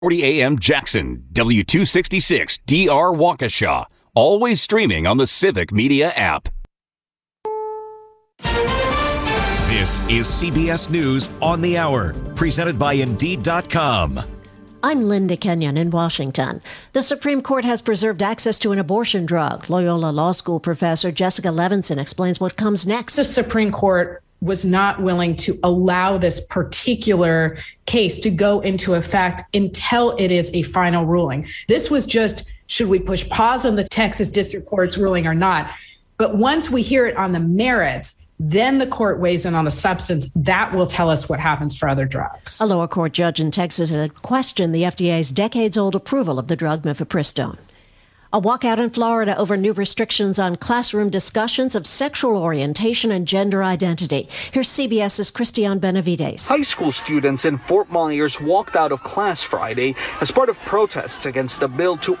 40 AM Jackson, W266 DR Waukesha. Always streaming on the Civic Media app. This is CBS News on the Hour, presented by Indeed.com. I'm Linda Kenyon in Washington. The Supreme Court has preserved access to an abortion drug. Loyola Law School professor Jessica Levinson explains what comes next. The Supreme Court was not willing to allow this particular case to go into effect until it is a final ruling. This was just, should we push pause on the Texas District Court's ruling or not? But once we hear it on the merits, then the court weighs in on the substance. That will tell us what happens for other drugs. A lower court judge in Texas had questioned the FDA's decades-old approval of the drug mifepristone. A walkout in Florida over new restrictions on classroom discussions of sexual orientation and gender identity. Here's CBS's Christiane Benavides. High school students in Fort Myers walked out of class Friday as part of protests against the bill to